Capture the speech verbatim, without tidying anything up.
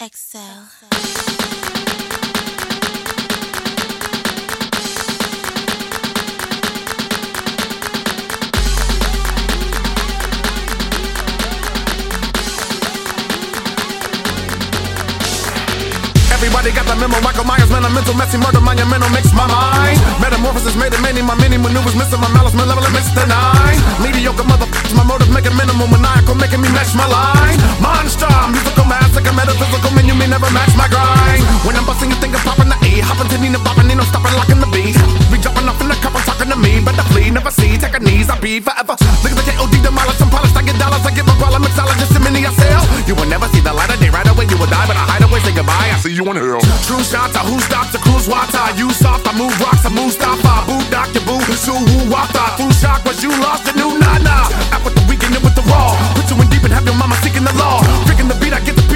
Excel. Everybody got the memo, Michael Myers, man, a mental, messy murder, monumental, mix my mind. Metamorphosis made it many, my many maneuvers, missing my malice, my level, Mister Nine. Mediocre motherfuckers, my motive, make it minimal, maniacal, making me mesh my line. Monster, musical massacre, metaphysical, man, you may never match my grind. When I'm busting, you think I'm popping the E, hopping to Nina, bopping, Nino, stopping, locking the beat. Be jumping off in the cup, I'm talking to me, but the flee, never see, take a knees, I be forever. Look at the K O D, demolish, I'm polished, I get dollars, I get my problem, mixologist, and mini, I sell. You will never see the light of day, right away, you will die, but I hide away, say goodbye, I see you in hell. True shots, I who stops the cruise water. You soft, I move rocks, I move stop. I boo doctor boo, so who wapa. Food shock was you lost the new nah nah. Out with the weekend and with the raw. Put you in deep and have your mama seeking the law. Picking the beat, I get the